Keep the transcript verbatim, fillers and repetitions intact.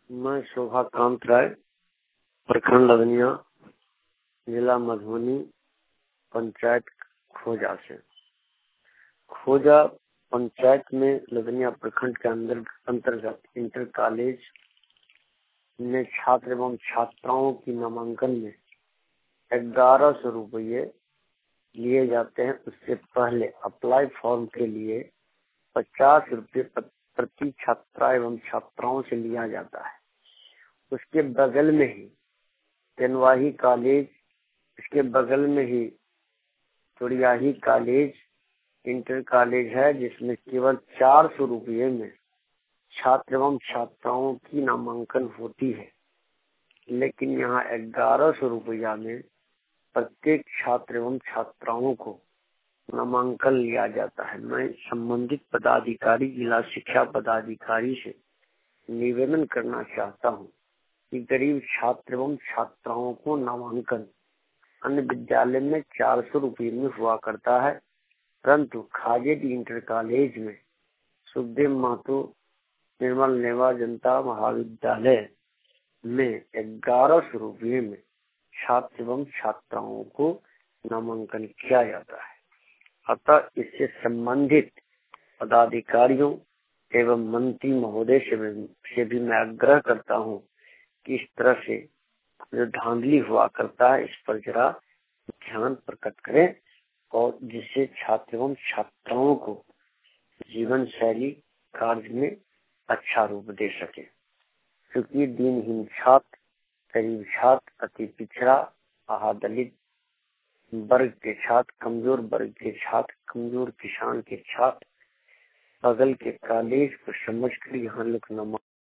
मैं शोभाकांत राय, प्रखंड लदनिया, जिला मधुबनी, पंचायत खोजा से। खोजा पंचायत में लदनिया प्रखंड के अंदर अंतर्गत इंटर कॉलेज में छात्र एवं छात्राओं की नामांकन में ग्यारह सौ रुपये लिए जाते हैं। उससे पहले अप्लाई फॉर्म के लिए पचास रुपये प्रति छात्रा एवं छात्राओं से लिया जाता है। उसके बगल में ही तेनवाही कॉलेज, इसके बगल में ही चुड़ियाही कॉलेज इंटर कॉलेज है, जिसमें केवल चार सौ रुपये में छात्र एवं छात्राओं की नामांकन होती है। लेकिन यहाँ ग्यारह सौ रुपया में प्रत्येक छात्र एवं छात्राओं को नामांकन लिया जाता है। मैं संबंधित पदाधिकारी, जिला शिक्षा पदाधिकारी से निवेदन करना चाहता हूँ कि गरीब छात्र एवं छात्राओं को नामांकन अन्य विद्यालय में चार सौ रुपये में हुआ करता है, परंतु खाजेडी इंटर कॉलेज में सुखदेव महतो निर्मल नेवा जनता महाविद्यालय में ग्यारह सौ रुपये में छात्र एवं छात्राओं को नामांकन किया जाता है। अतः इससे संबंधित पदाधिकारियों एवं मंत्री महोदय से भी मैं आग्रह करता हूँ कि इस तरह से जो धांधली हुआ करता है, इस पर जरा ध्यान प्रकट करें और जिससे छात्र एवं छात्राओं को जीवन शैली कार्य में अच्छा रूप दे सके। क्योंकि दीनहीन छात्र, गरीब छात्र, अति पिछड़ा, आहादलित वर्ग के छात्र, कमजोर वर्ग के छात्र, कमजोर किसान के छात्र बगल के कॉलेज को समझकर यहाँ लोग